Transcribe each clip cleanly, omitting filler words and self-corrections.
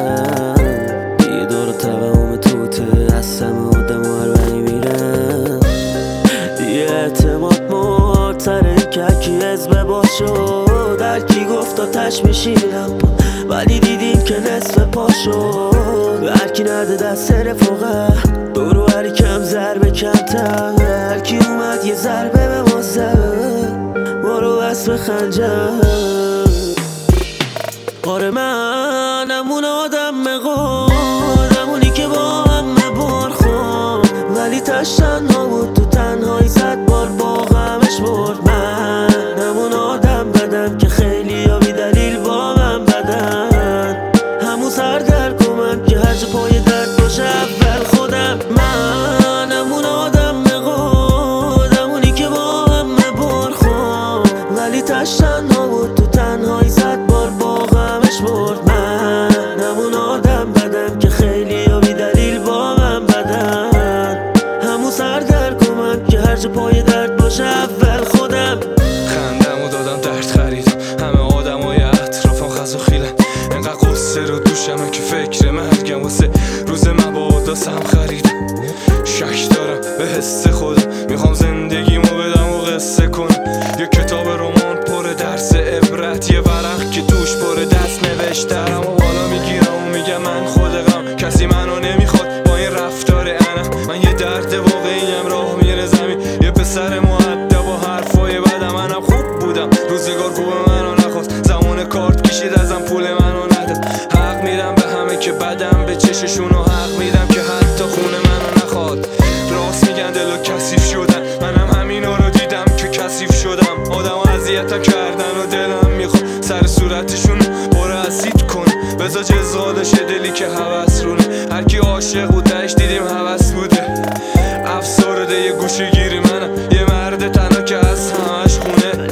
میرم یه دور توهم توته هستم آدم و هر میرم دیگه اعتماد مرتره که هرکی حزب با شد هرکی گفت آتش میشینم ولی دیدیم که نصف پا شد هرکی نده دست رفاقه دورو هری کم ضربه کمتر هرکی اومد یه ضربه به ما زد ما رو بس به خنجر آره منم اون آدمونی که با همه بار خون ولی تش تنها بود تو تنهایی زد بار با غمش برد منم اون آدم بدم که خیلی ها بی دلیل با من بدن همون سردرگمم که هر جا پای درد باشه اول خودم منم اون آدمونی که با همه بار خون ولی تش تنها بود تو تنهایی زد بار با غمش برد منم اون آدم بدم که خیلی ها بی دلیل با من بدن همون سردرگمم که هر جا پای درد باشه اول خودم خندمو دادم درد خریدم همه آدمای اطرافم خز و خیلن انقدر قصه رو دوشمه که فکر مرگم واسه روز مبادا سم خریدم شک دارم به حس خودم میخوام زندگیمو بدم و قصه کنم یه کتاب رمان پر درس عبرت یه ورق که توش پر دست نوشترم و بالا میگیرم و میگم من خودم کسی منو نمیخواد با این رفتار انا من یه درد واقعیم راه میره زمین یه پسر مؤدب و حرفای بدم منم خوب بودم روزگار خوب منو نخواست زمان کارت کشید ازم پول منو نداد حق میدم به همه که بدم به چششون و حق میدم که حتی خونه منو نخواد راست میگن دلو کثیف شدن منم همینا رو دیدم که کثیف شدم آدمو اذیتم کردن و دلم میخواد سر صورتشون برو اسید کنه بذار جزالشه دلی که هوس رونه هرکی عاشق بود تهش دیدیم هوس بوده افسرده یه گوشه گیری منم یه مرد تنها که از همش خونه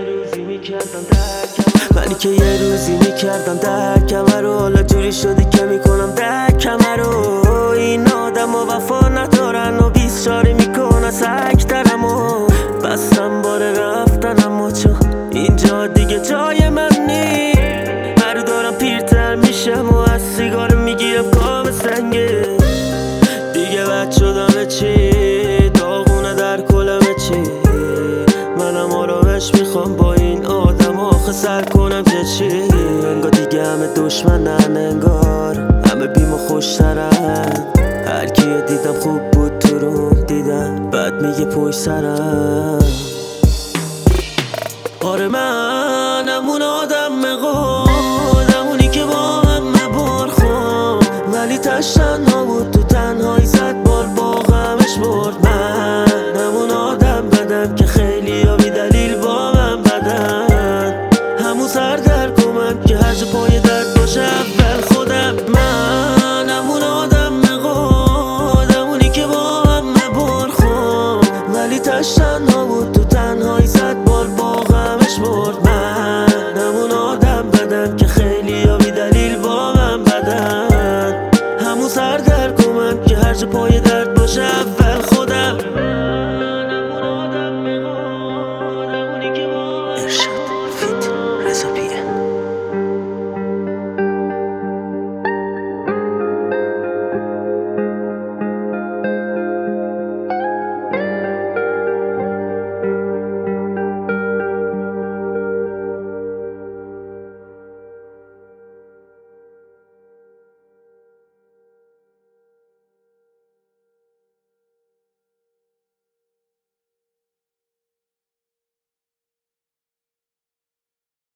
منی که یه روزی میکردم درکم رو حالا جوری شدی که میکنم درکم رو این آدم و وفا ندارن و بیست شاری میکنن سکترم و بستم بار رفتنم و چون اینجا دیگه جای من نی هر دارم پیرتر میشم و از سیگار میگیرم کام سنگه دیگه بد شدم چی داغونه در کلمه چی منم آرامش میخوام با این آدم آخه سر کنم که چی انگار دیگه همه دشمنن انگار همه بیم و خوشترن هر کیو دیدم خوب بود تو رو دیدم بعد میگه پشت سرم آره منم اون آدمونی که با همه بار خون ولی تش تنها بود تو تنهایی زد